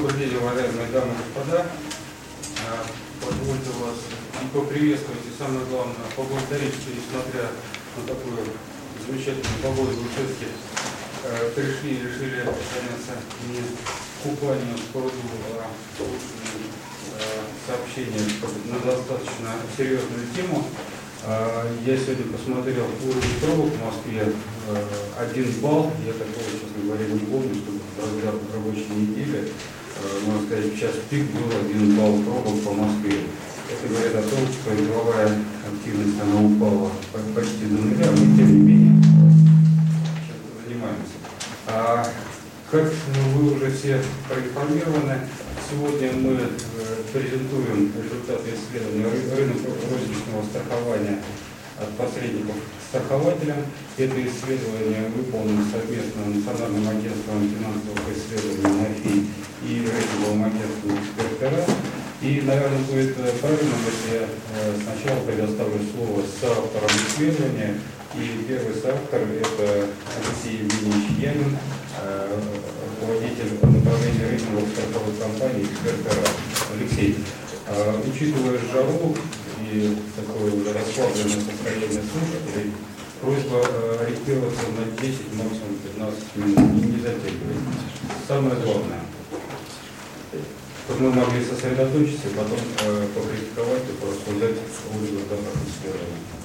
Добрый день, уважаемые дамы и господа. Позвольте вас и поприветствовать, и самое главное, поблагодарить, что несмотря на такую замечательную погоду в Ижевске, пришли и решили заняться не купанием в пруду, а сообщением на достаточно серьезную тему. Я сегодня посмотрел уровень пробок в Москве, 1 балл. Я такого, честно говоря, не помню, чтобы в рабочей неделе, можно сказать, в час пик был 1 балл пробок по Москве. Это говорит о том, что игровая активность она упала почти до нуля, но тем не менее сейчас занимаемся. Как вы уже все проинформированы, сегодня мы презентуем результаты исследования рынка розничного страхования от посредников страхователям. Это исследование выполнено совместно Национальным агентством финансовых исследований НАФИ и рейтинговым агентством «Экспертера». И, наверное, будет правильно, если я сначала предоставлю слово соавторам исследования. И первый соавтор – это Алексей Евгеньевич Янин, руководитель направления рейтинговых страховых компаний «Экспертера». Алексей, учитывая жару и такое уже расслабленное состояние слушателей, просьба ориентироваться на 10, максимум 15 минут, не затягивать. Самое главное, чтобы мы могли сосредоточиться и потом покритиковать и порассуждать о результатах исследования.